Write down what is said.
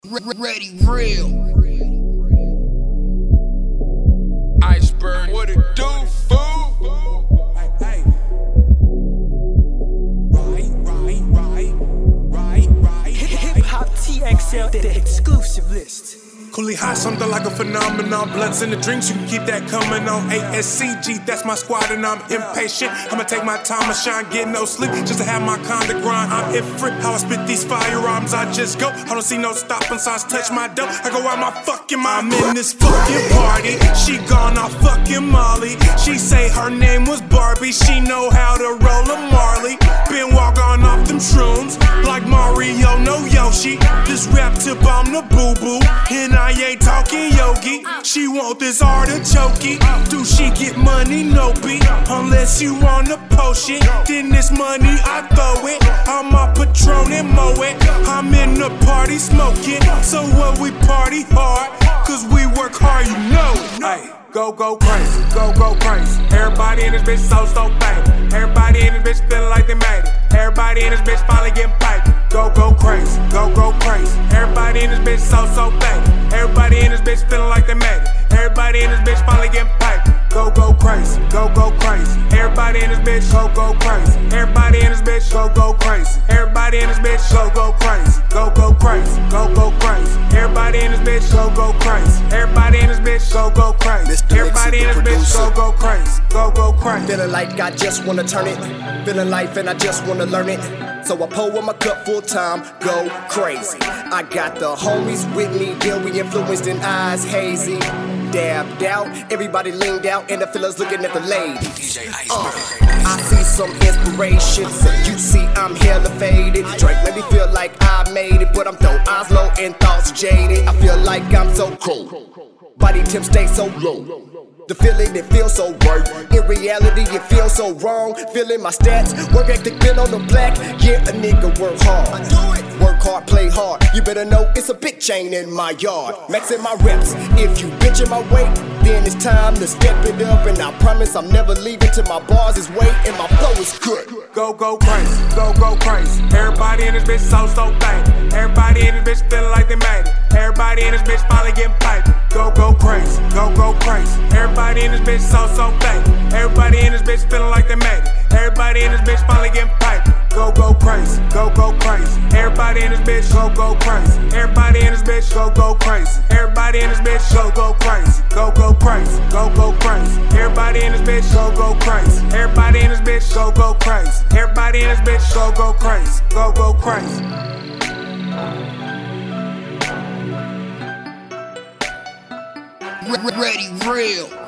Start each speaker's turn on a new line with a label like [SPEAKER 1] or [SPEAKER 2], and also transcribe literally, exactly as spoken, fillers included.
[SPEAKER 1] Ready real.
[SPEAKER 2] Iceberg, what it do, fool?
[SPEAKER 3] Hey, hey. Right, right, right, right, right.
[SPEAKER 4] Hip Hop T X L, the exclusive list.
[SPEAKER 3] Coolie hot, something like a phenomenon. Blunts in the drinks, you can keep that coming on. A S C G, that's my squad, and I'm impatient. I'ma take my time and shine, get no sleep, just to have my kind of grind. I'm ifrit, how I spit these firearms, I just go. I don't see no stopping signs, touch my dough. I go out my fucking mind. I'm in this fucking party. She gone off fucking Molly. She say her name was Barbie. She know how to roll a Marley. Been walking off them shrooms like Mario, no Yoshi. This rap tip, I'm the boo-boo. And I ain't talking yogi. She want this artichoke. Do she get money? No beat. Unless you wanna post it, then this money I throw it. I'm a Patron and mow it. I'm in the party smoking. So what, we party hard, cause we work hard, you know. Hey, go, go crazy, go, go crazy. Everybody in this bitch so, so fake. Everybody in this bitch feeling like they made it. Everybody in this bitch finally getting paid. Go, go crazy, go, go crazy. Everybody in this bitch so, so fake. Everybody in this bitch feeling like they made it. Everybody in this bitch finally getting paid. Go, go crazy, go, go crazy. Everybody in this bitch go, go crazy. Everybody in this bitch go, go crazy. Everybody in this bitch go, go crazy. Go, go crazy, go, go crazy. Everybody in this bitch go, go crazy. Everybody in this bitch go, go crazy. Everybody in this bitch go, go crazy. Go, go crazy.
[SPEAKER 5] Feeling like I just wanna turn it. Feeling life and I just wanna learn it. So I pour in my cup full time, go crazy. I got the homies with me, yeah, we influenced and eyes hazy. Dabbed out, everybody leaned out, and the fellas looking at the ladies. Uh, I see some inspiration, so you see I'm hella faded. Drake made me feel like I made it, but I'm dope, eyes low and thoughts jaded. I feel like I'm so cold, body temp stay so low. The feeling, it feels so right. In reality, it feels so wrong. Feeling my stats, work ethic been on the black. Yeah, a nigga work hard. I do it. Work hard, play hard. You better know it's a big chain in my yard. Maxing my reps. If you bitchin' my weight, then it's time to step it up. And I promise I'm never leaving till my bars is weight and my flow is good.
[SPEAKER 3] Go, go crazy, go, go crazy. Everybody in this bitch so, so fake. Everybody in this bitch feeling like they made it. Everybody in this bitch finally getting paid. Go, go crazy, go, go crazy. Everybody in this bitch so, so fake. Everybody in this bitch feeling like they made it. Everybody in this bitch finally getting paid. Go, go crazy, go, go crazy. Everybody in this bitch go, go crazy. Everybody in this bitch go, go crazy. Everybody in this bitch go, go crazy. Go, go crazy, go, go crazy. Everybody in this bitch go, go crazy. Everybody in this bitch go, go crazy. Everybody in this bitch go, go crazy. Go, go crazy.
[SPEAKER 1] Ready real.